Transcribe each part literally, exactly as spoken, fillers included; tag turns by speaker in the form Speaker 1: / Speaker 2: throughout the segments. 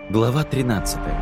Speaker 1: Глава тринадцатая.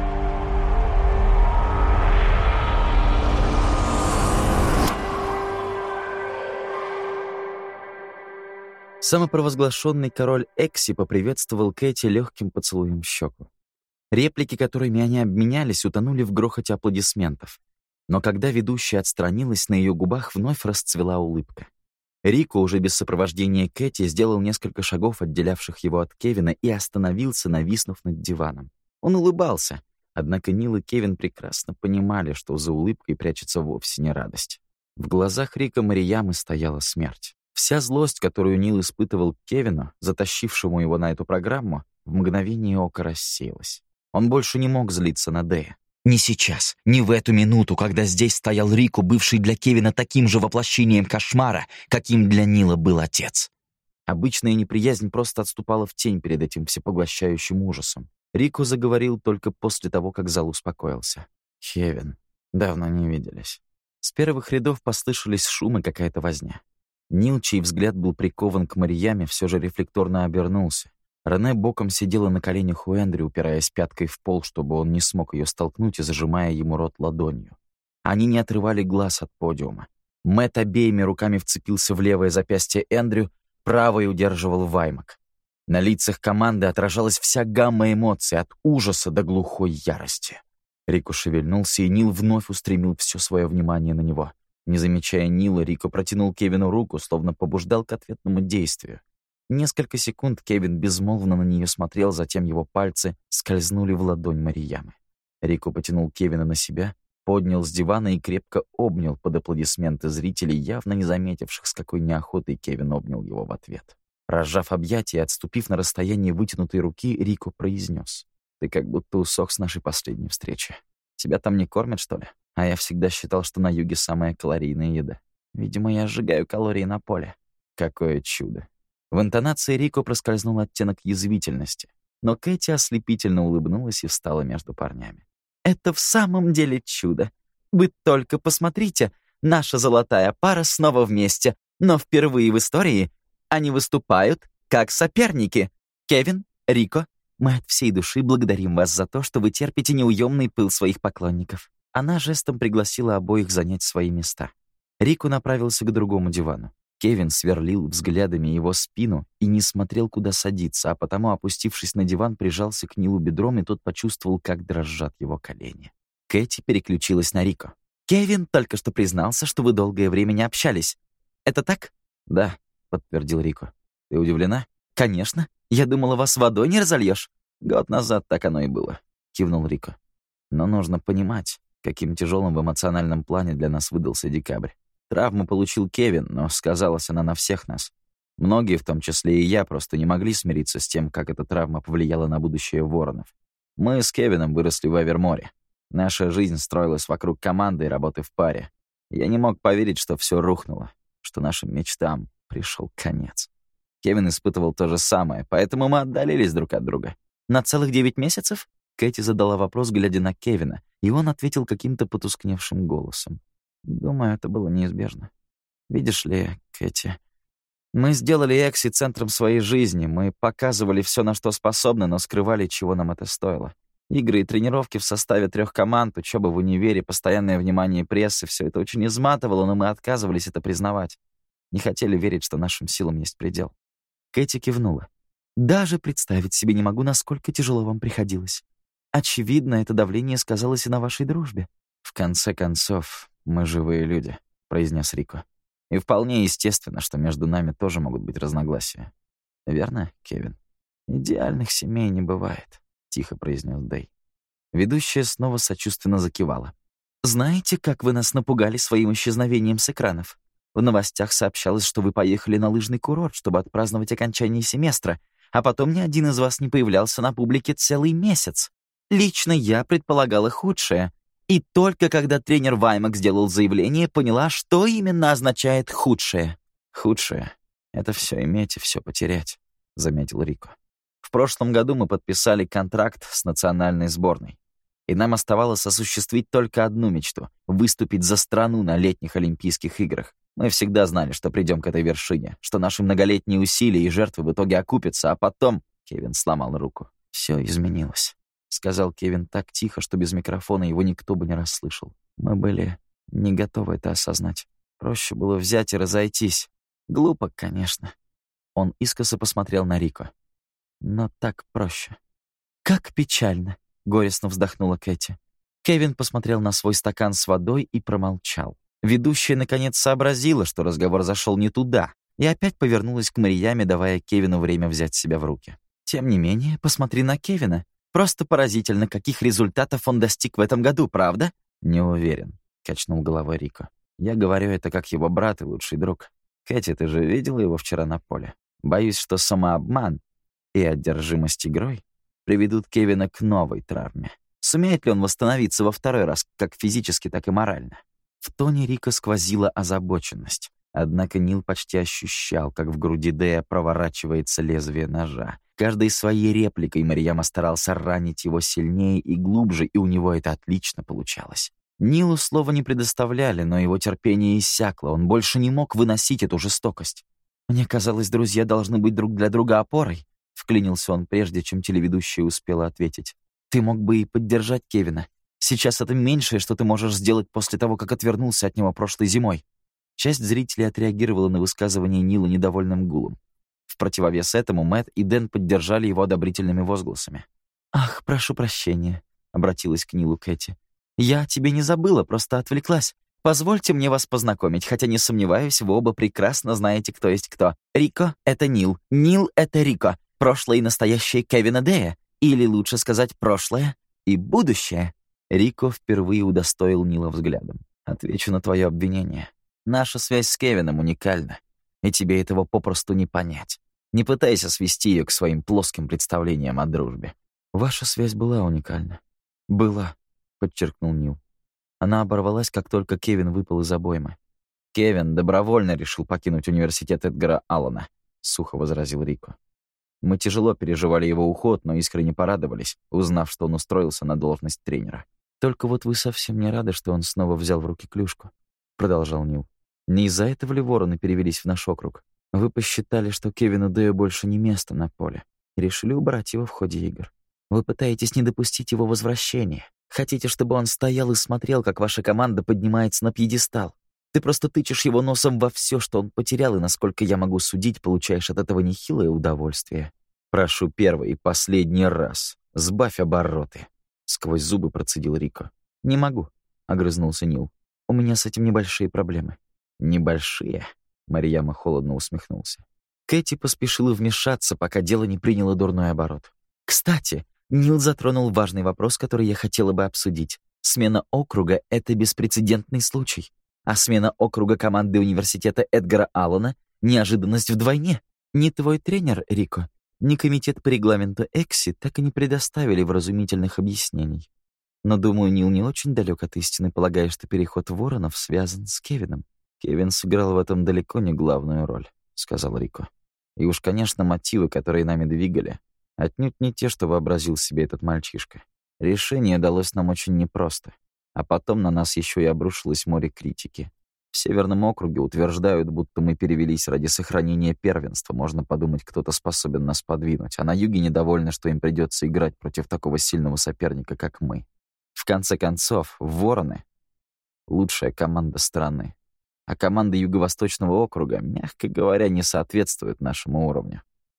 Speaker 1: Самопровозглашенный король Экси поприветствовал Кэти легким поцелуем в щеку. Реплики, которыми они обменялись, утонули в грохоте аплодисментов. Но когда ведущая отстранилась, на ее губах вновь расцвела улыбка. Рико, уже без сопровождения Кэти, сделал несколько шагов, отделявших его от Кевина, и остановился, нависнув над диваном. Он улыбался, однако Нил и Кевин прекрасно понимали, что за улыбкой прячется вовсе не радость. В глазах Рико Мариямы стояла смерть. Вся злость, которую Нил испытывал к Кевину, затащившему его на эту программу, в мгновение ока рассеялась. Он больше не мог злиться на Дэя.
Speaker 2: Не сейчас, не в эту минуту, когда здесь стоял Рико, бывший для Кевина таким же воплощением кошмара, каким для Нила был отец.
Speaker 1: Обычная неприязнь просто отступала в тень перед этим всепоглощающим ужасом. Рико заговорил только после того, как зал успокоился. «Кевин, давно не виделись». С первых рядов послышались шум и какая-то возня. Нил, чей взгляд был прикован к Марияме, все же рефлекторно обернулся. Рене боком сидела на коленях у Эндрю, упираясь пяткой в пол, чтобы он не смог ее столкнуть и зажимая ему рот ладонью. Они не отрывали глаз от подиума. Мэтт обеими руками вцепился в левое запястье Эндрю, правой удерживал Ваймак. На лицах команды отражалась вся гамма эмоций, от ужаса до глухой ярости. Рико шевельнулся, и Нил вновь устремил все свое внимание на него. Не замечая Нила, Рико протянул Кевину руку, словно побуждал к ответному действию. Несколько секунд Кевин безмолвно на нее смотрел, затем его пальцы скользнули в ладонь Мариямы. Рико потянул Кевина на себя, поднял с дивана и крепко обнял под аплодисменты зрителей, явно не заметивших, с какой неохотой Кевин обнял его в ответ. Разжав объятия и отступив на расстояние вытянутой руки, Рико произнес: «Ты как будто усох с нашей последней встречи. Тебя там не кормят, что ли? А я всегда считал, что на юге самая калорийная еда. Видимо, я сжигаю калории на поле. Какое чудо!» В интонации Рико проскользнул оттенок язвительности, но Кэти ослепительно улыбнулась и встала между парнями. «Это в самом деле чудо. Вы только посмотрите, наша золотая пара снова вместе, но впервые в истории они выступают как соперники. Кевин, Рико, мы от всей души благодарим вас за то, что вы терпите неуемный пыл своих поклонников». Она жестом пригласила обоих занять свои места. Рико направился к другому дивану. Кевин сверлил взглядами его спину и не смотрел, куда садиться, а потому, опустившись на диван, прижался к Нилу бедром, и тот почувствовал, как дрожат его колени. Кэти переключилась на Рико. «Кевин только что признался, что вы долгое время не общались. Это так?» «Да», — подтвердил Рико. «Ты удивлена?» «Конечно. Я думала, вас водой не разольешь». «Год назад так оно и было», — кивнул Рико. «Но нужно понимать, каким тяжелым в эмоциональном плане для нас выдался декабрь. Травму получил Кевин, но сказалась она на всех нас. Многие, в том числе и я, просто не могли смириться с тем, как эта травма повлияла на будущее Воронов. Мы с Кевином выросли в Эверморе. Наша жизнь строилась вокруг команды и работы в паре. Я не мог поверить, что все рухнуло, что нашим мечтам пришел конец. Кевин испытывал то же самое, поэтому мы отдалились друг от друга. «На целых девять месяцев?» Кэти задала вопрос, глядя на Кевина, и он ответил каким-то потускневшим голосом. «Думаю, это было неизбежно. Видишь ли, Кэти, мы сделали Экси центром своей жизни, мы показывали все, на что способны, но скрывали, чего нам это стоило. Игры и тренировки в составе трех команд, учеба в универе, постоянное внимание прессы — все это очень изматывало, но мы отказывались это признавать. Не хотели верить, что нашим силам есть предел». Кэти кивнула. «Даже представить себе не могу, насколько тяжело вам приходилось. Очевидно, это давление сказалось и на вашей дружбе». «В конце концов, мы живые люди», — произнес Рико. «И вполне естественно, что между нами тоже могут быть разногласия. Верно, Кевин?» «Идеальных семей не бывает», — тихо произнес Дэй. Ведущая снова сочувственно закивала. «Знаете, как вы нас напугали своим исчезновением с экранов? В новостях сообщалось, что вы поехали на лыжный курорт, чтобы отпраздновать окончание семестра, а потом ни один из вас не появлялся на публике целый месяц. Лично я предполагала худшее. И только когда тренер Ваймак сделал заявление, поняла, что именно означает «худшее». «Худшее — это все иметь и все потерять», — заметил Рико. «В прошлом году мы подписали контракт с национальной сборной, и нам оставалось осуществить только одну мечту — выступить за страну на летних Олимпийских играх. Мы всегда знали, что придем к этой вершине, что наши многолетние усилия и жертвы в итоге окупятся, а потом...» — Кевин сломал руку. «Все изменилось», — сказал Кевин так тихо, что без микрофона его никто бы не расслышал. Мы были не готовы это осознать. Проще было взять и разойтись. Глупо, конечно. Он искоса посмотрел на Рико. Но так проще. «Как печально!» — горестно вздохнула Кэти. Кевин посмотрел на свой стакан с водой и промолчал. Ведущая наконец сообразила, что разговор зашел не туда, и опять повернулась к Марияме, давая Кевину время взять себя в руки. «Тем не менее, посмотри на Кевина. Просто поразительно, каких результатов он достиг в этом году, правда?» «Не уверен», — качнул головой Рико. «Я говорю это как его брат и лучший друг. Кэти, ты же видела его вчера на поле? Боюсь, что самообман и одержимость игрой приведут Кевина к новой травме. Сумеет ли он восстановиться во второй раз, как физически, так и морально?» В тоне Рико сквозила озабоченность. Однако Нил почти ощущал, как в груди Дэя проворачивается лезвие ножа. Каждой своей репликой Марияма старался ранить его сильнее и глубже, и у него это отлично получалось. Нилу слова не предоставляли, но его терпение иссякло, он больше не мог выносить эту жестокость. «Мне казалось, друзья должны быть друг для друга опорой», — вклинился он, прежде чем телеведущая успела ответить. «Ты мог бы и поддержать Кевина. Сейчас это меньшее, что ты можешь сделать после того, как отвернулся от него прошлой зимой». Часть зрителей отреагировала на высказывание Нила недовольным гулом. В противовес этому Мэтт и Дэн поддержали его одобрительными возгласами. «Ах, прошу прощения», — обратилась к Нилу Кэти. «Я тебе не забыла, просто отвлеклась. Позвольте мне вас познакомить, хотя не сомневаюсь, вы оба прекрасно знаете, кто есть кто. Рико — это Нил, Нил — это Рико, прошлое и настоящее Кевина Дэя, или лучше сказать, прошлое и будущее». Рико впервые удостоил Нила взглядом. «Отвечу на твое обвинение. Наша связь с Кевином уникальна, и тебе этого попросту не понять. Не пытайся свести ее к своим плоским представлениям о дружбе». «Ваша связь была уникальна». «Была», — подчеркнул Нил. Она оборвалась, как только Кевин выпал из обоймы. «Кевин добровольно решил покинуть университет Эдгара Аллана», — сухо возразил Рико. «Мы тяжело переживали его уход, но искренне порадовались, узнав, что он устроился на должность тренера». «Только вот вы совсем не рады, что он снова взял в руки клюшку», — продолжал Нил. «Не из-за этого ли вороны перевелись в наш округ? Вы посчитали, что Кевину Дэю больше не место на поле, и решили убрать его в ходе игр. Вы пытаетесь не допустить его возвращения. Хотите, чтобы он стоял и смотрел, как ваша команда поднимается на пьедестал. Ты просто тычешь его носом во все, что он потерял, и, насколько я могу судить, получаешь от этого нехилое удовольствие. Прошу первый и последний раз, сбавь обороты», — сквозь зубы процедил Рико. «Не могу», — огрызнулся Нил. «У меня с этим небольшие проблемы». «Небольшие?» — Марияма холодно усмехнулся. Кэти поспешила вмешаться, пока дело не приняло дурной оборот. «Кстати, Нил затронул важный вопрос, который я хотела бы обсудить. Смена округа — это беспрецедентный случай. А смена округа команды университета Эдгара Аллана — неожиданность вдвойне. Ни твой тренер, Рико, ни комитет по регламенту Экси так и не предоставили вразумительных объяснений. Но, думаю, Нил не очень далек от истины, полагая, что переход Воронов связан с Кевином». «Кевин сыграл в этом далеко не главную роль», — сказал Рико. «И уж, конечно, мотивы, которые нами двигали, отнюдь не те, что вообразил себе этот мальчишка. Решение далось нам очень непросто. А потом на нас еще и обрушилось море критики. В Северном округе утверждают, будто мы перевелись ради сохранения первенства. Можно подумать, кто-то способен нас подвинуть. А на юге недовольны, что им придется играть против такого сильного соперника, как мы. В конце концов, Вороны — лучшая команда страны. А команда Юго-Восточного округа, мягко говоря, не соответствует нашему уровню.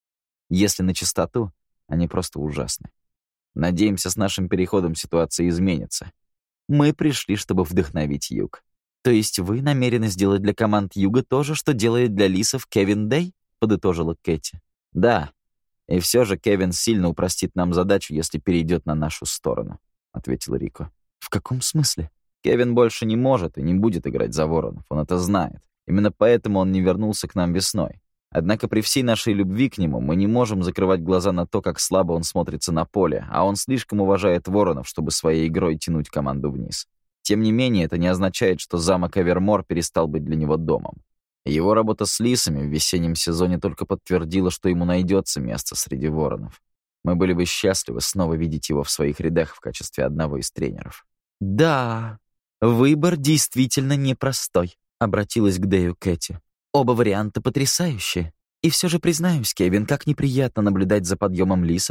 Speaker 1: Если на чистоту, они просто ужасны. Надеемся, с нашим переходом ситуация изменится. Мы пришли, чтобы вдохновить Юг». «То есть вы намерены сделать для команд Юга то же, что делает для Лисов Кевин Дэй?» — подытожила Кэти. «Да. И все же Кевин сильно упростит нам задачу, если перейдет на нашу сторону», — ответил Рико. «В каком смысле?» «Кевин больше не может и не будет играть за Воронов, он это знает. Именно поэтому он не вернулся к нам весной. Однако при всей нашей любви к нему мы не можем закрывать глаза на то, как слабо он смотрится на поле, а он слишком уважает Воронов, чтобы своей игрой тянуть команду вниз. Тем не менее, это не означает, что замок Эвермор перестал быть для него домом. Его работа с Лисами в весеннем сезоне только подтвердила, что ему найдется место среди Воронов. Мы были бы счастливы снова видеть его в своих рядах в качестве одного из тренеров». «Да, выбор действительно непростой», — обратилась к Дэю Кэти. «Оба варианта потрясающие. И все же признаюсь, Кевин, как неприятно наблюдать за подъемом Лисов,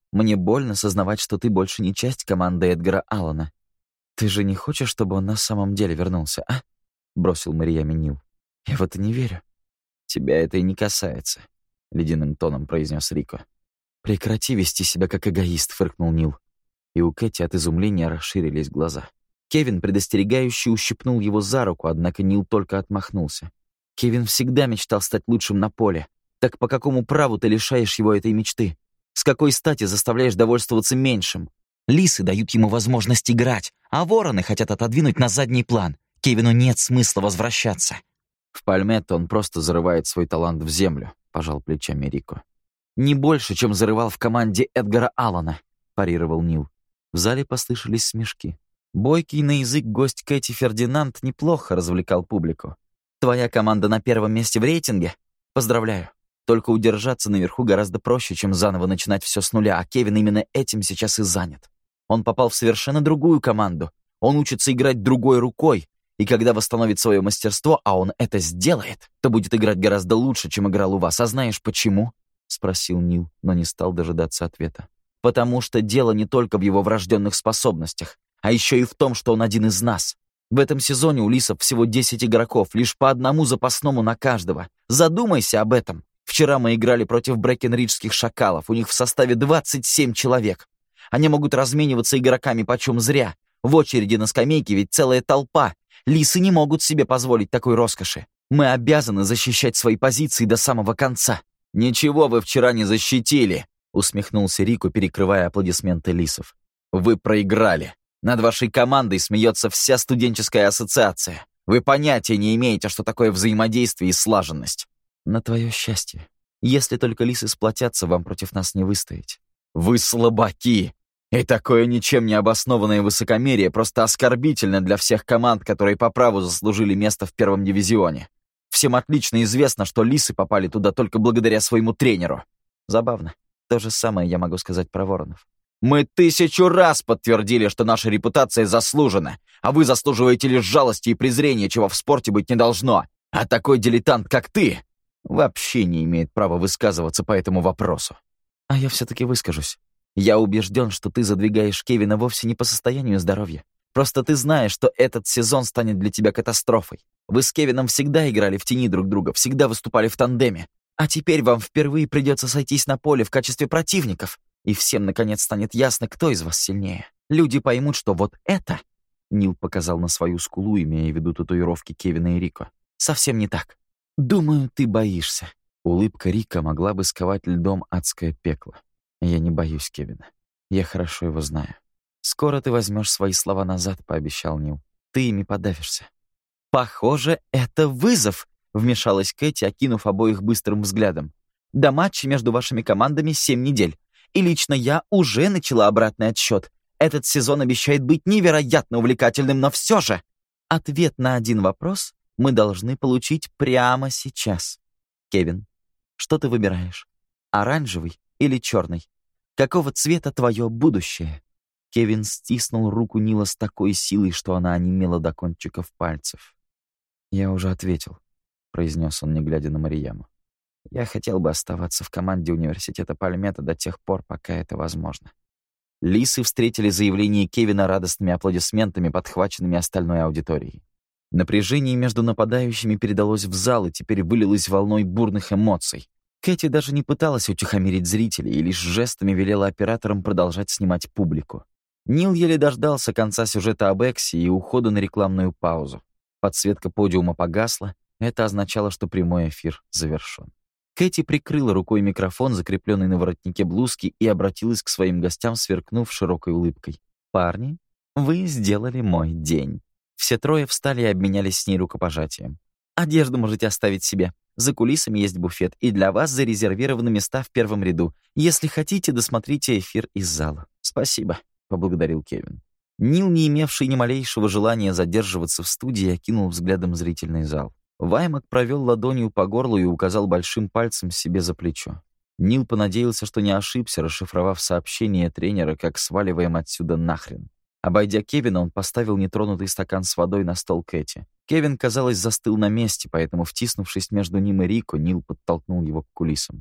Speaker 1: Мне больно сознавать, что ты больше не часть команды Эдгара Аллана. Ты же не хочешь, чтобы он на самом деле вернулся, а?» — бросил Марияме Нил. «Я в это не верю». «Тебя это и не касается», — ледяным тоном произнес Рико. «Прекрати вести себя как эгоист», — фыркнул Нил. И у Кэти от изумления расширились глаза. Кевин предостерегающе ущипнул его за руку, однако Нил только отмахнулся. «Кевин всегда мечтал стать лучшим на поле. Так по какому праву ты лишаешь его этой мечты? С какой стати заставляешь довольствоваться меньшим?»
Speaker 2: Лисы дают ему возможность играть, а вороны хотят отодвинуть на задний план. Кевину нет смысла возвращаться.
Speaker 1: «В Пальметто он просто зарывает свой талант в землю», — пожал плечами Рико. «Не больше, чем зарывал в команде Эдгара Аллана», — парировал Нил. В зале послышались смешки. Бойкий на язык гость Кэти Фердинанд неплохо развлекал публику. «Твоя команда на первом месте в рейтинге? Поздравляю. Только удержаться наверху гораздо проще, чем заново начинать все с нуля, а Кевин именно этим сейчас и занят. Он попал в совершенно другую команду. Он учится играть другой рукой, и когда восстановит свое мастерство, а он это сделает, то будет играть гораздо лучше, чем играл у вас. А знаешь почему?» — спросил Нил, но не стал дожидаться ответа. «Потому что дело не только в его врожденных способностях, а еще и в том, что он один из нас. В этом сезоне у Лисов всего десять игроков, лишь по одному запасному на каждого. Задумайся об этом. Вчера мы играли против Брэкенриджских шакалов, у них в составе двадцать семь человек. Они могут размениваться игроками почем зря. В очереди на скамейке ведь целая толпа. Лисы не могут себе позволить такой роскоши. Мы обязаны защищать свои позиции до самого конца». «Ничего вы вчера не защитили», — усмехнулся Рико, перекрывая аплодисменты Лисов. «Вы проиграли. Над вашей командой смеется вся студенческая ассоциация. Вы понятия не имеете, что такое взаимодействие и слаженность». «На твое счастье. Если только Лисы сплотятся, вам против нас не выстоять». «Вы слабаки! И такое ничем не обоснованное высокомерие просто оскорбительно для всех команд, которые по праву заслужили место в первом дивизионе. Всем отлично известно, что Лисы попали туда только благодаря своему тренеру». «Забавно. То же самое я могу сказать про Воронов». «Мы тысячу раз подтвердили, что наша репутация заслужена, а вы заслуживаете лишь жалости и презрения, чего в спорте быть не должно. А такой дилетант, как ты, вообще не имеет права высказываться по этому вопросу». «А я все-таки выскажусь. Я убежден, что ты задвигаешь Кевина вовсе не по состоянию здоровья. Просто ты знаешь, что этот сезон станет для тебя катастрофой. Вы с Кевином всегда играли в тени друг друга, всегда выступали в тандеме. А теперь вам впервые придется сойтись на поле в качестве противников. И всем, наконец, станет ясно, кто из вас сильнее. Люди поймут, что вот это...» Нил показал на свою скулу, имея в виду татуировки Кевина и Рико. «Совсем не так. Думаю, ты боишься». Улыбка Рика могла бы сковать льдом адское пекло. «Я не боюсь Кевина. Я хорошо его знаю. Скоро ты возьмешь свои слова назад», — пообещал Нил. «Ты ими подавишься». «Похоже, это вызов», — вмешалась Кэти, окинув обоих быстрым взглядом. «До матча между вашими командами семь недель. И лично я уже начала обратный отсчет. Этот сезон обещает быть невероятно увлекательным, но все же ответ на один вопрос мы должны получить прямо сейчас. Кевин, что ты выбираешь? Оранжевый или черный? Какого цвета твое будущее?» Кевин стиснул руку Нила с такой силой, что она онемела до кончиков пальцев. «Я уже ответил», — произнес он, не глядя на Марияму. «Я хотел бы оставаться в команде университета Пальметто до тех пор, пока это возможно». Лисы встретили заявление Кевина радостными аплодисментами, подхваченными остальной аудиторией. Напряжение между нападающими передалось в зал и теперь вылилось волной бурных эмоций. Кэти даже не пыталась утихомирить зрителей и лишь жестами велела операторам продолжать снимать публику. Нил еле дождался конца сюжета об Эксе и ухода на рекламную паузу. Подсветка подиума погасла, это означало, что прямой эфир завершен. Кэти прикрыла рукой микрофон, закрепленный на воротнике блузки, и обратилась к своим гостям, сверкнув широкой улыбкой. «Парни, вы сделали мой день». Все трое встали и обменялись с ней рукопожатием. «Одежду можете оставить себе. За кулисами есть буфет, и для вас зарезервированы места в первом ряду. Если хотите, досмотрите эфир из зала». «Спасибо», — поблагодарил Кевин. Нил, не имевший ни малейшего желания задерживаться в студии, окинул взглядом зрительный зал. Ваймак провел ладонью по горлу и указал большим пальцем себе за плечо. Нил понадеялся, что не ошибся, расшифровав сообщение тренера, как «сваливаем отсюда нахрен». Обойдя Кевина, он поставил нетронутый стакан с водой на стол Кэти. Кевин, казалось, застыл на месте, поэтому, втиснувшись между ним и Рико, Нил подтолкнул его к кулисам.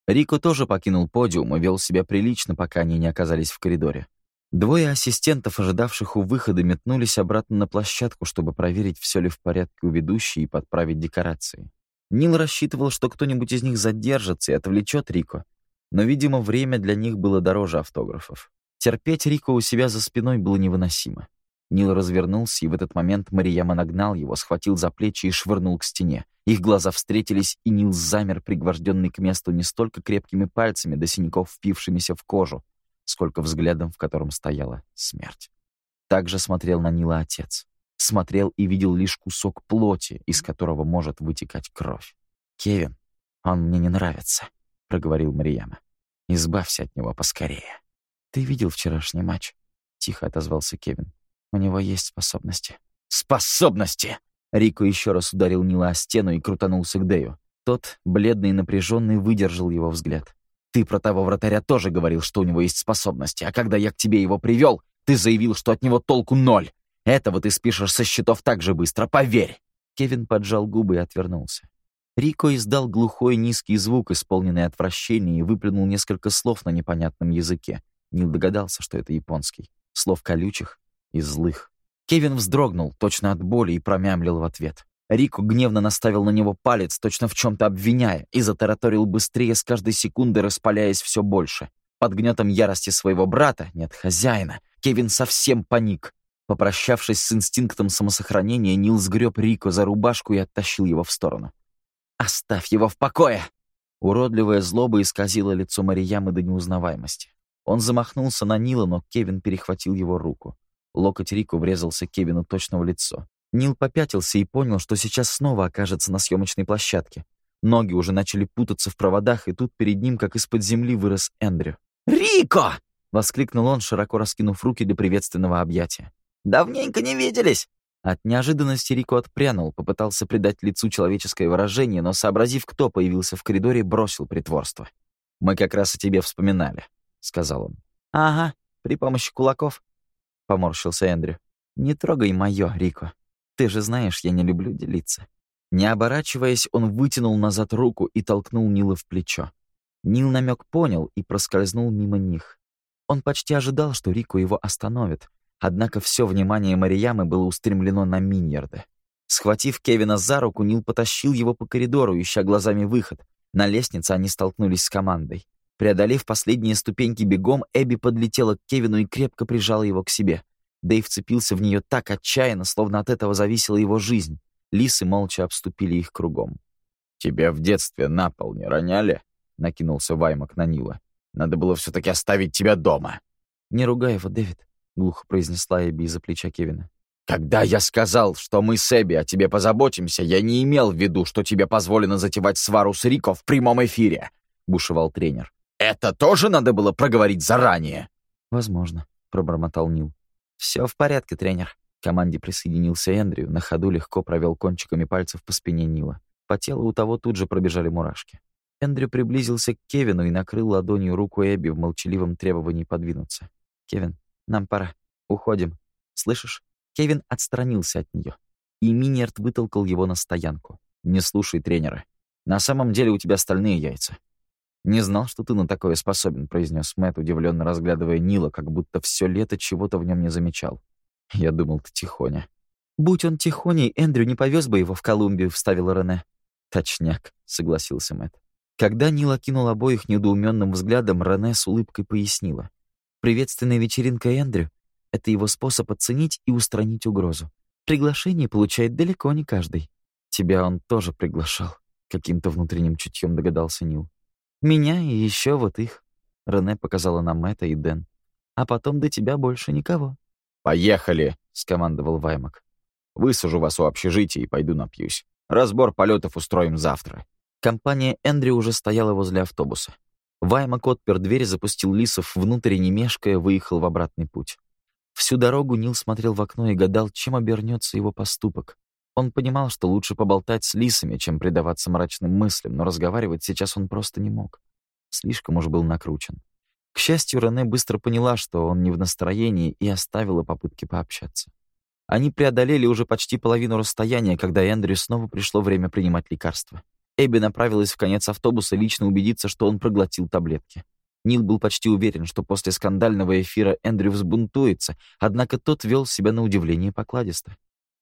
Speaker 1: Рико тоже покинул подиум и вел себя прилично, пока они не оказались в коридоре. Двое ассистентов, ожидавших у выхода, метнулись обратно на площадку, чтобы проверить, все ли в порядке у ведущей и подправить декорации. Нил рассчитывал, что кто-нибудь из них задержится и отвлечет Рико, но, видимо, время для них было дороже автографов. Терпеть Рико у себя за спиной было невыносимо. Нил развернулся, и в этот момент Марияма нагнал его, схватил за плечи и швырнул к стене. Их глаза встретились, и Нил замер, пригвожденный к месту не столько крепкими пальцами до синяков, впившимися в кожу, сколько взглядом, в котором стояла смерть. Так же смотрел на Нила отец. Смотрел и видел лишь кусок плоти, из которого может вытекать кровь. «Кевин, он мне не нравится», — проговорил Марияма. «Избавься от него поскорее». «Ты видел вчерашний матч?» — тихо отозвался Кевин. «У него есть способности». «Способности!» Рико еще раз ударил Нила о стену и крутанулся к Дэю. Тот, бледный и напряженный, выдержал его взгляд. «Ты про того вратаря тоже говорил, что у него есть способности, а когда я к тебе его привел, ты заявил, что от него толку ноль. Этого ты спишешь со счетов так же быстро, поверь!» Кевин поджал губы и отвернулся. Рико издал глухой низкий звук, исполненный отвращения, и выплюнул несколько слов на непонятном языке. Нил догадался, что это японский. Слов колючих и злых. Кевин вздрогнул, точно от боли, и промямлил в ответ. Рико гневно наставил на него палец, точно в чем-то обвиняя, и затараторил быстрее, с каждой секундой распаляясь все больше. Под гнетом ярости своего брата, нет, хозяина, Кевин совсем паник. Попрощавшись с инстинктом самосохранения, Нил сгреб Рико за рубашку и оттащил его в сторону. «Оставь его в покое!» Уродливая злоба исказила лицо Мариямы до неузнаваемости. Он замахнулся на Нила, но Кевин перехватил его руку. Локоть Рико врезался Кевину точно в лицо. Нил попятился и понял, что сейчас снова окажется на съемочной площадке. Ноги уже начали путаться в проводах, и тут перед ним, как из-под земли, вырос Эндрю. «Рико!» — воскликнул он, широко раскинув руки для приветственного объятия. «Давненько не виделись!» От неожиданности Рико отпрянул, попытался придать лицу человеческое выражение, но, сообразив, кто появился в коридоре, бросил притворство. «Мы как раз о тебе вспоминали», — сказал он. «Ага, при помощи кулаков», — поморщился Эндрю. «Не трогай моё, Рико. Ты же знаешь, я не люблю делиться». Не оборачиваясь, он вытянул назад руку и толкнул Нила в плечо. Нил намек понял и проскользнул мимо них. Он почти ожидал, что Рико его остановит, однако все внимание Мариямы было устремлено на Миньярда. Схватив Кевина за руку, Нил потащил его по коридору, ища глазами выход. На лестнице они столкнулись с командой. Преодолев последние ступеньки бегом, Эбби подлетела к Кевину и крепко прижала его к себе. Дэйв вцепился в нее так отчаянно, словно от этого зависела его жизнь. Лисы молча обступили их кругом. «Тебя в детстве на пол не роняли?» — накинулся Ваймак на Нила. «Надо было все-таки оставить тебя дома». «Не ругай его, Дэвид», — глухо произнесла Эбби из-за плеча Кевина. «Когда я сказал, что мы с Эбби о тебе позаботимся, я не имел в виду, что тебе позволено затевать свару с Рико в прямом эфире», — бушевал тренер. «Это тоже надо было проговорить заранее?» «Возможно», — пробормотал Нил. «Все в порядке, тренер». К команде присоединился Эндрю, на ходу легко провел кончиками пальцев по спине Нила. По телу у того тут же пробежали мурашки. Эндрю приблизился к Кевину и накрыл ладонью руку Эбби в молчаливом требовании подвинуться. «Кевин, нам пора. Уходим. Слышишь?» Кевин отстранился от нее, и Миньярд вытолкал его на стоянку. «Не слушай тренера. На самом деле у тебя стальные яйца». «Не знал, что ты на такое способен», — произнес Мэтт, удивленно разглядывая Нила, как будто все лето чего-то в нем не замечал. «Я думал, ты тихоня». «Будь он тихоней, Эндрю не повез бы его в Колумбию», — вставила Рене. «Точняк», — согласился Мэтт. Когда Нил окинул обоих недоуменным взглядом, Рене с улыбкой пояснила. «Приветственная вечеринка Эндрю — это его способ оценить и устранить угрозу. Приглашение получает далеко не каждый». «Тебя он тоже приглашал», — каким-то внутренним чутьем догадался Нил. «Меня и еще вот их», — Рене показала на Мэтта и Дэн. «А потом до тебя больше никого». «Поехали!» — скомандовал Ваймак. «Высажу вас у общежития и пойду напьюсь. Разбор полетов устроим завтра». Компания Эндрю уже стояла возле автобуса. Ваймак отпер дверь, запустил лисов внутрь и, не мешкая, выехал в обратный путь. Всю дорогу Нил смотрел в окно и гадал, чем обернется его поступок. Он понимал, что лучше поболтать с лисами, чем предаваться мрачным мыслям, но разговаривать сейчас он просто не мог. Слишком уж был накручен. К счастью, Рене быстро поняла, что он не в настроении, и оставила попытки пообщаться. Они преодолели уже почти половину расстояния, когда Эндрю снова пришло время принимать лекарства. Эбби направилась в конец автобуса лично убедиться, что он проглотил таблетки. Нил был почти уверен, что после скандального эфира Эндрю взбунтуется, однако тот вел себя на удивление покладисто.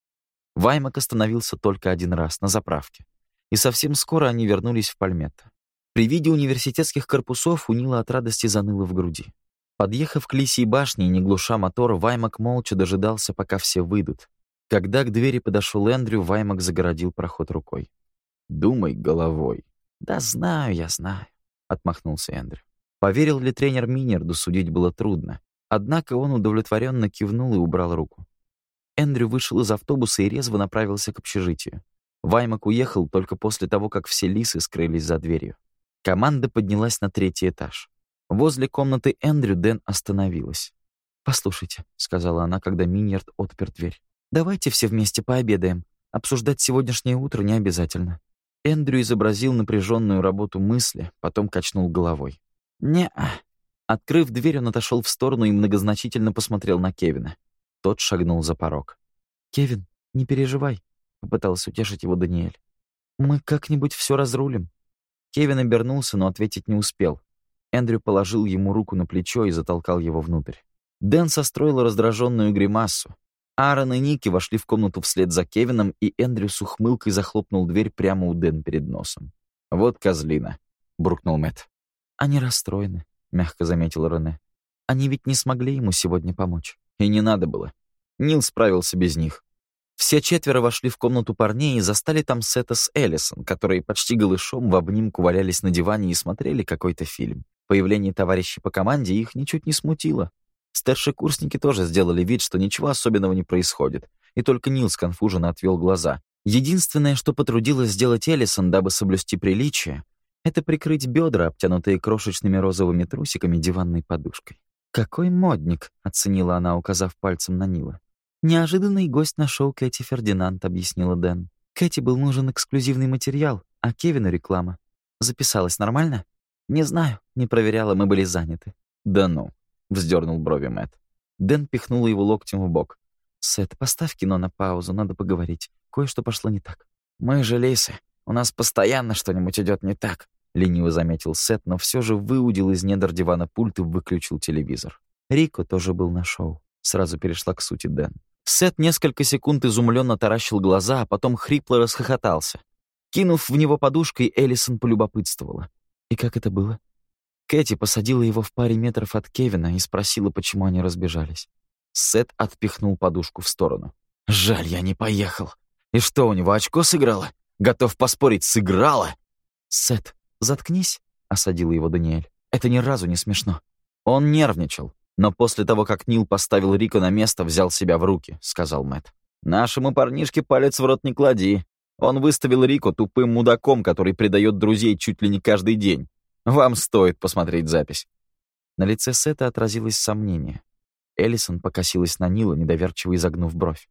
Speaker 1: Ваймак остановился только один раз, на заправке. И совсем скоро они вернулись в Пальметто. При виде университетских корпусов у Нила от радости заныло в груди. Подъехав к Лисьей башне и не глуша мотор, Ваймак молча дожидался, пока все выйдут. Когда к двери подошел Эндрю, Ваймак загородил проход рукой. «Думай головой». «Да знаю, я знаю», — отмахнулся Эндрю. Поверил ли тренер Минерду, судить было трудно. Однако он удовлетворенно кивнул и убрал руку. Эндрю вышел из автобуса и резво направился к общежитию. Ваймак уехал только после того, как все лисы скрылись за дверью. Команда поднялась на третий этаж. Возле комнаты Эндрю Дэн остановилась. «Послушайте», — сказала она, когда Минерд отпер дверь. «Давайте все вместе пообедаем. Обсуждать сегодняшнее утро не обязательно». Эндрю изобразил напряженную работу мысли, потом качнул головой. «Не-а». Открыв дверь, он отошел в сторону и многозначительно посмотрел на Кевина. Тот шагнул за порог. «Кевин, не переживай», — попытался утешить его Даниэль. «Мы как-нибудь все разрулим». Кевин обернулся, но ответить не успел. Эндрю положил ему руку на плечо и затолкал его внутрь. Дэн состроил раздраженную гримасу. Аарон и Ники вошли в комнату вслед за Кевином, и Эндрю с ухмылкой захлопнул дверь прямо у Дэн перед носом. «Вот козлина», — буркнул Мэтт. «Они расстроены», — мягко заметил Рене. «Они ведь не смогли ему сегодня помочь». И не надо было. Нил справился без них. Все четверо вошли в комнату парней и застали там Сета с Эллисон, которые почти голышом в обнимку валялись на диване и смотрели какой-то фильм. Появление товарищей по команде их ничуть не смутило. Старшекурсники тоже сделали вид, что ничего особенного не происходит, и только Нил сконфуженно отвел глаза. Единственное, что потрудилась сделать Эллисон, дабы соблюсти приличие, это прикрыть бедра, обтянутые крошечными розовыми трусиками, диванной подушкой. «Какой модник», — оценила она, указав пальцем на Нила. «Неожиданный гость на шоу Кэти Фердинанд», — объяснила Дэн. «Кэти был нужен эксклюзивный материал, а Кевину реклама. Записалась нормально?» «Не знаю, не проверяла, мы были заняты». «Да ну», — вздернул брови Мэтт. Дэн пихнула его локтем в бок. «Сет, поставь кино на паузу, надо поговорить. Кое-что пошло не так». «Мы же лисы, у нас постоянно что-нибудь идет не так», — лениво заметил Сет, но все же выудил из недр дивана пульт и выключил телевизор. Рико тоже был на шоу. Сразу перешла к сути Дэн. Сет несколько секунд изумленно таращил глаза, а потом хрипло расхохотался. Кинув в него подушкой, Эллисон полюбопытствовала. И как это было? Кэти посадила его в паре метров от Кевина и спросила, почему они разбежались. Сет отпихнул подушку в сторону. «Жаль, я не поехал. И что, у него очко сыграло? Готов поспорить, сыграло?» «Сет, заткнись», — осадила его Даниэль. «Это ни разу не смешно». Он нервничал, но после того, как Нил поставил Рико на место, взял себя в руки, — сказал Мэтт. «Нашему парнишке палец в рот не клади. Он выставил Рико тупым мудаком, который предает друзей чуть ли не каждый день. Вам стоит посмотреть запись». На лице Сета отразилось сомнение. Эллисон покосилась на Нила, недоверчиво изогнув бровь.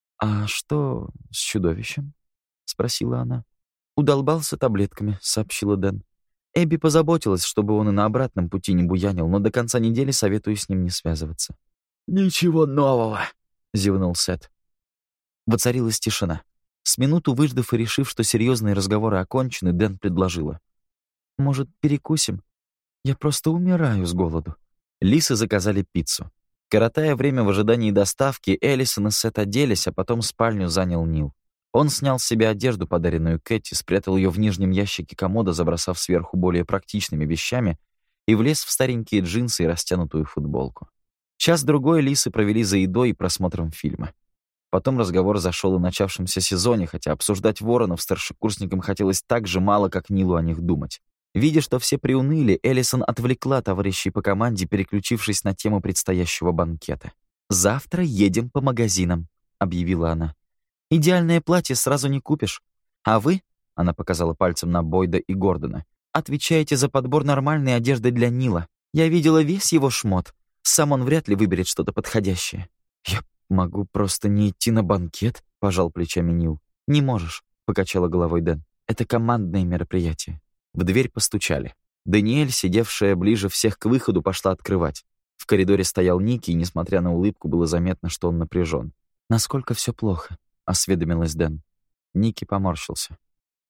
Speaker 1: «А что с чудовищем?» — спросила она. «Удолбался таблетками», — сообщила Дэн. «Эбби позаботилась, чтобы он и на обратном пути не буянил, но до конца недели советую с ним не связываться». «Ничего нового», — зевнул Сет. Воцарилась тишина. С минуту выждав и решив, что серьезные разговоры окончены, Дэн предложила. «Может, перекусим? Я просто умираю с голоду». Лисы заказали пиццу. Коротая время в ожидании доставки, Эллисон и Сет оделись, а потом спальню занял Нил. Он снял с себя одежду, подаренную Кэти, спрятал ее в нижнем ящике комода, забросав сверху более практичными вещами, и влез в старенькие джинсы и растянутую футболку. Час-другой лисы провели за едой и просмотром фильма. Потом разговор зашел о начавшемся сезоне, хотя обсуждать воронов старшекурсникам хотелось так же мало, как Нилу о них думать. Видя, что все приуныли, Эллисон отвлекла товарищей по команде, переключившись на тему предстоящего банкета. «Завтра едем по магазинам», — объявила она. «Идеальное платье сразу не купишь. А вы, — она показала пальцем на Бойда и Гордона, — отвечаете за подбор нормальной одежды для Нила. Я видела весь его шмот. Сам он вряд ли выберет что-то подходящее». «Я могу просто не идти на банкет?» — пожал плечами Нил. «Не можешь», — покачала головой Дэн. «Это командное мероприятие». В дверь постучали. Даниэль, сидевшая ближе всех к выходу, пошла открывать. В коридоре стоял Ники, и, несмотря на улыбку, было заметно, что он напряжен. «Насколько все плохо?» — осведомилась Дэн. Ники поморщился.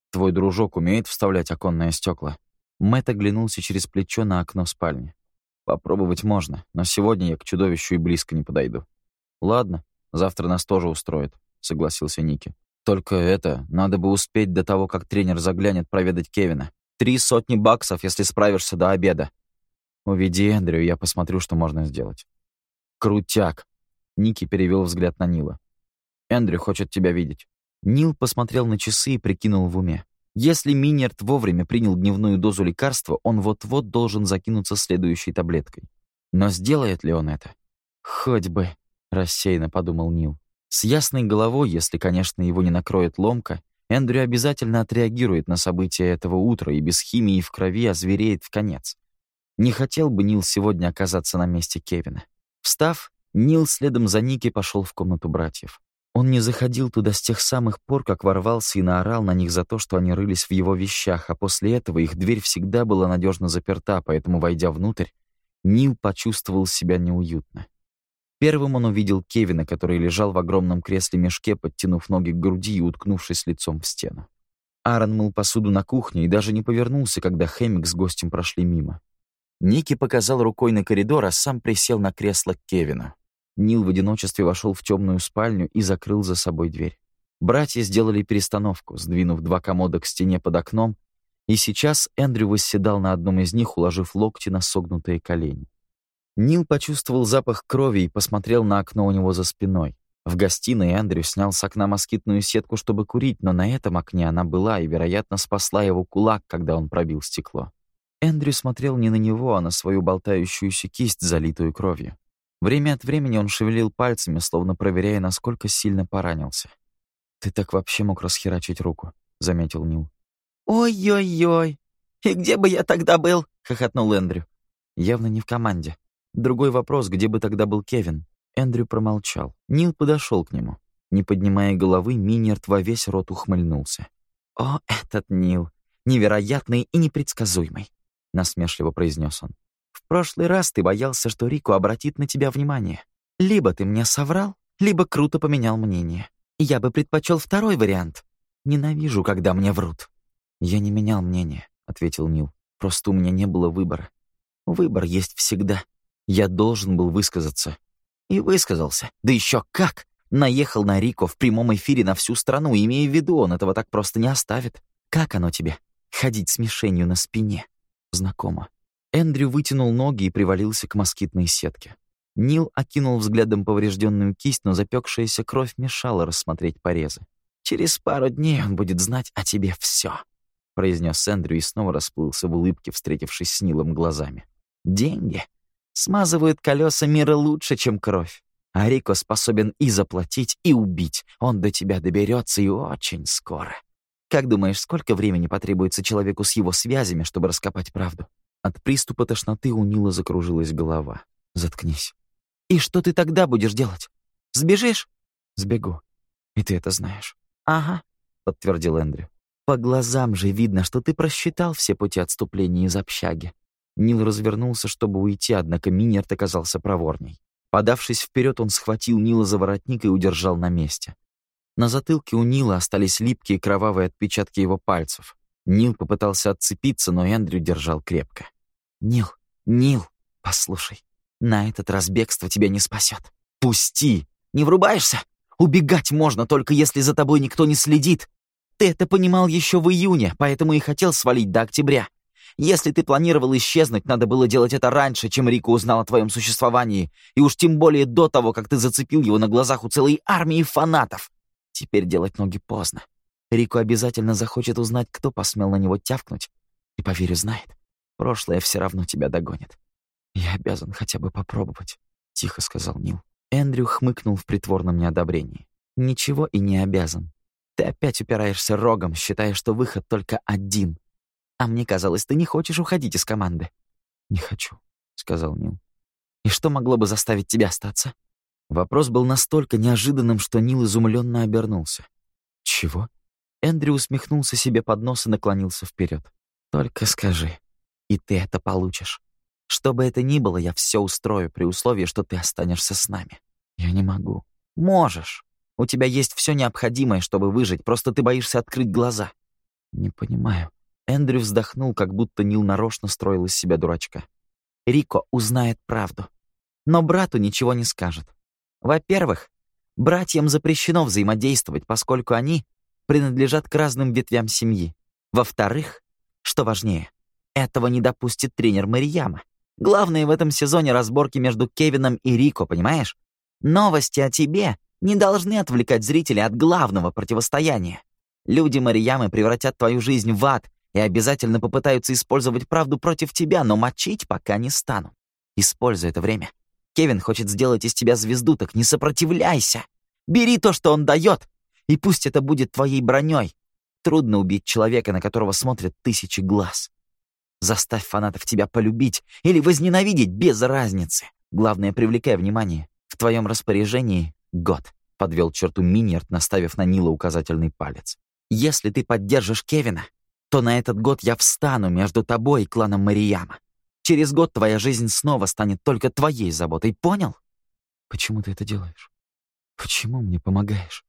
Speaker 1: Твой дружок умеет вставлять оконные стекла?» Мэтт оглянулся через плечо на окно спальни. «Попробовать можно, но сегодня я к чудовищу и близко не подойду». «Ладно, завтра нас тоже устроит», — согласился Ники. «Только это, надо бы успеть до того, как тренер заглянет проведать Кевина. Три сотни баксов, если справишься до обеда». «Уведи Эндрю, я посмотрю, что можно сделать». «Крутяк!» Ники перевел взгляд на Нила. «Эндрю хочет тебя видеть». Нил посмотрел на часы и прикинул в уме. Если Миньярд вовремя принял дневную дозу лекарства, он вот-вот должен закинуться следующей таблеткой. Но сделает ли он это? «Хоть бы», — рассеянно подумал Нил. С ясной головой, если, конечно, его не накроет ломка, Эндрю обязательно отреагирует на события этого утра и без химии в крови озвереет вконец. Не хотел бы Нил сегодня оказаться на месте Кевина. Встав, Нил следом за Ники пошел в комнату братьев. Он не заходил туда с тех самых пор, как ворвался и наорал на них за то, что они рылись в его вещах, а после этого их дверь всегда была надежно заперта, поэтому, войдя внутрь, Нил почувствовал себя неуютно. Первым он увидел Кевина, который лежал в огромном кресле-мешке, подтянув ноги к груди и уткнувшись лицом в стену. Аарон мыл посуду на кухне и даже не повернулся, когда Хэммик с гостем прошли мимо. Ники показал рукой на коридор, а сам присел на кресло к Кевину. Нил в одиночестве вошел в темную спальню и закрыл за собой дверь. Братья сделали перестановку, сдвинув два комода к стене под окном, и сейчас Эндрю восседал на одном из них, уложив локти на согнутые колени. Нил почувствовал запах крови и посмотрел на окно у него за спиной. В гостиной Эндрю снял с окна москитную сетку, чтобы курить, но на этом окне она была и, вероятно, спасла его кулак, когда он пробил стекло. Эндрю смотрел не на него, а на свою болтающуюся кисть, залитую кровью. Время от времени он шевелил пальцами, словно проверяя, насколько сильно поранился. «Ты так вообще мог расхерачить руку», — заметил Нил.
Speaker 3: «Ой-ой-ой! И где бы я тогда был?» — хохотнул Эндрю.
Speaker 1: «Явно не в команде. Другой вопрос, где бы тогда был Кевин?» Эндрю промолчал. Нил подошел к нему. Не поднимая головы, Миньярд во весь рот ухмыльнулся.
Speaker 3: «О, этот Нил! Невероятный и непредсказуемый!» — насмешливо произнес он. «В прошлый раз ты боялся, что Рико обратит на тебя внимание. Либо ты мне соврал, либо круто поменял мнение. Я бы предпочел второй вариант. Ненавижу, когда мне врут».
Speaker 1: «Я не менял мнение», — ответил Нил. «Просто у меня не было выбора». «Выбор есть всегда. Я должен был высказаться».
Speaker 3: И высказался. Да еще как! Наехал на Рико в прямом эфире на всю страну, имея в виду, он этого так просто не оставит. Как оно тебе? Ходить с мишенью на спине?»
Speaker 1: «Знакомо». Эндрю вытянул ноги и привалился к москитной сетке. Нил окинул взглядом поврежденную кисть, но запекшаяся кровь мешала рассмотреть порезы.
Speaker 3: «Через пару дней он будет знать о тебе все», — произнес Эндрю и снова расплылся в улыбке, встретившись с Нилом глазами. «Деньги смазывают колеса мира лучше, чем кровь. А Рико способен и заплатить, и убить. Он до тебя доберется и очень скоро. Как думаешь, сколько времени потребуется человеку с его связями, чтобы раскопать правду?»
Speaker 1: От приступа тошноты у Нила закружилась голова. «Заткнись».
Speaker 3: «И что ты тогда будешь делать? Сбежишь?»
Speaker 1: «Сбегу. И ты это знаешь».
Speaker 3: «Ага», — подтвердил Эндрю. «По глазам же видно, что ты просчитал все пути отступления из общаги».
Speaker 1: Нил развернулся, чтобы уйти, однако Миньярд оказался проворней. Подавшись вперед, он схватил Нила за воротник и удержал на месте. На затылке у Нила остались липкие кровавые отпечатки его пальцев. Нил попытался отцепиться, но Эндрю держал крепко.
Speaker 3: «Нил, Нил, послушай, на этот раз бегство тебя не спасет. Пусти! Не врубаешься? Убегать можно, только если за тобой никто не следит. Ты это понимал еще в июне, поэтому и хотел свалить до октября. Если ты планировал исчезнуть, надо было делать это раньше, чем Рико узнал о твоем существовании, и уж тем более до того, как ты зацепил его на глазах у целой армии фанатов. Теперь делать ноги поздно. Рико обязательно захочет узнать, кто посмел на него тявкнуть. И, поверь, знает. Прошлое все равно тебя догонит».
Speaker 1: «Я обязан хотя бы попробовать», — тихо сказал Нил. Эндрю хмыкнул в притворном неодобрении.
Speaker 3: «Ничего и не обязан. Ты опять упираешься рогом, считая, что выход только один. А мне казалось, ты не хочешь уходить из команды».
Speaker 1: «Не хочу», — сказал Нил.
Speaker 3: «И что могло бы заставить тебя остаться?»
Speaker 1: Вопрос был настолько неожиданным, что Нил изумленно обернулся. «Чего?»
Speaker 3: Эндрю усмехнулся себе под нос и наклонился вперед. «Только скажи, и ты это получишь. Что бы это ни было, я все устрою при условии, что ты останешься с нами».
Speaker 1: «Я не могу».
Speaker 3: «Можешь. У тебя есть все необходимое, чтобы выжить, просто ты боишься открыть глаза».
Speaker 1: Не понимаю. Эндрю вздохнул, как будто Нил нарочно строил из себя дурачка.
Speaker 3: Рико узнает правду. Но брату ничего не скажет. Во-первых, братьям запрещено взаимодействовать, поскольку они принадлежат к разным ветвям семьи. Во-вторых, что важнее, этого не допустит тренер Марияма. Главное в этом сезоне разборки между Кевином и Рико, понимаешь? Новости о тебе не должны отвлекать зрителей от главного противостояния. Люди Мариямы превратят твою жизнь в ад и обязательно попытаются использовать правду против тебя, но мочить пока не станут. Используй это время. Кевин хочет сделать из тебя звезду, так не сопротивляйся. Бери то, что он дает, и пусть это будет твоей броней. Трудно убить человека, на которого смотрят тысячи глаз. Заставь фанатов тебя полюбить или возненавидеть без разницы. Главное, привлекай внимание. В твоем распоряжении год. Подвел черту Миньярд, наставив на Нила указательный палец. Если ты поддержишь Кевина, то на этот год я встану между тобой и кланом Марияма. Через год твоя жизнь снова станет только твоей заботой, понял?
Speaker 1: Почему ты это делаешь? Почему мне помогаешь?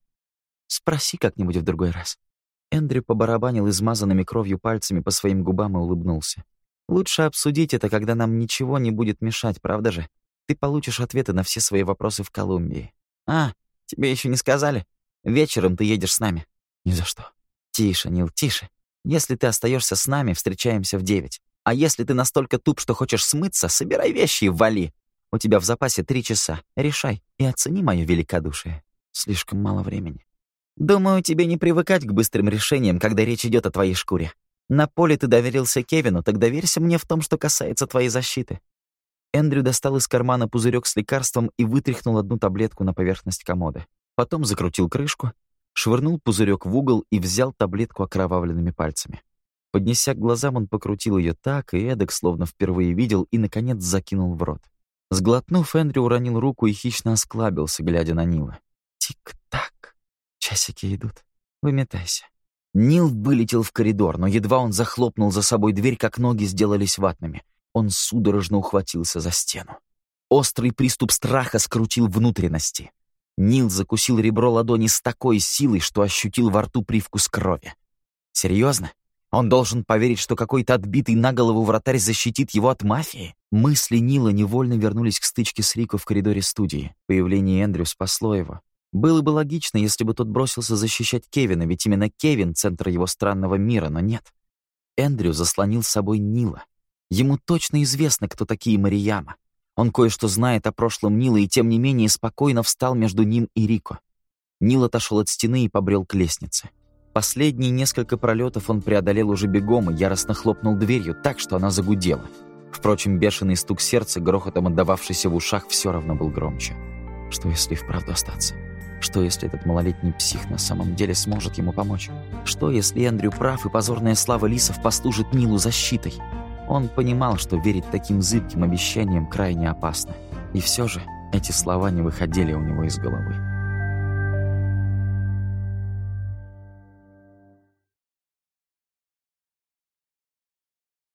Speaker 3: Спроси как-нибудь в другой раз.
Speaker 1: Эндрю побарабанил измазанными кровью пальцами по своим губам и улыбнулся. Лучше обсудить это, когда нам ничего не будет мешать, правда же? Ты получишь ответы на все свои вопросы в Колумбии.
Speaker 3: А, тебе еще не сказали? Вечером ты едешь с нами.
Speaker 1: Ни за что.
Speaker 3: Тише, Нил, тише. Если ты остаешься с нами, встречаемся в девять. А если ты настолько туп, что хочешь смыться, собирай вещи и вали. У тебя в запасе три часа. Решай и оцени мое великодушие.
Speaker 1: Слишком мало времени.
Speaker 3: Думаю, тебе не привыкать к быстрым решениям, когда речь идет о твоей шкуре. На поле ты доверился Кевину, так доверься мне в том, что касается твоей защиты.
Speaker 1: Эндрю достал из кармана пузырек с лекарством и вытряхнул одну таблетку на поверхность комода. Потом закрутил крышку, швырнул пузырек в угол и взял таблетку окровавленными пальцами. Поднеся к глазам, он покрутил ее так и эдак, словно впервые видел, и, наконец, закинул в рот. Сглотнув, Эндрю уронил руку и хищно осклабился, глядя на Нила. Тик-так. Часики идут. Выметайся.
Speaker 3: Нил вылетел в коридор, но едва он захлопнул за собой дверь, как ноги сделались ватными. Он судорожно ухватился за стену. Острый приступ страха скрутил внутренности. Нил закусил ребро ладони с такой силой, что ощутил во рту привкус крови. Серьезно? Он должен поверить, что какой-то отбитый на голову вратарь защитит его от мафии? Мысли Нила невольно вернулись к стычке с Рико в коридоре студии. Появление Эндрю спасло его. Было бы логично, если бы тот бросился защищать Кевина, ведь именно Кевин — центр его странного мира, но нет. Эндрю заслонил с собой Нила. Ему точно известно, кто такие Марияма. Он кое-что знает о прошлом Нила и, тем не менее, спокойно встал между ним и Рико. Нил отошел от стены и побрел к лестнице. Последние несколько пролетов он преодолел уже бегом и яростно хлопнул дверью так, что она загудела. Впрочем, бешеный стук сердца, грохотом отдававшийся в ушах, все равно был громче. Что, если вправду остаться? Что, если этот малолетний псих на самом деле сможет ему помочь? Что, если Эндрю прав, и позорная слава лисов послужит Нилу защитой? Он понимал, что верить таким зыбким обещаниям крайне опасно. И все же эти слова не выходили у него из головы.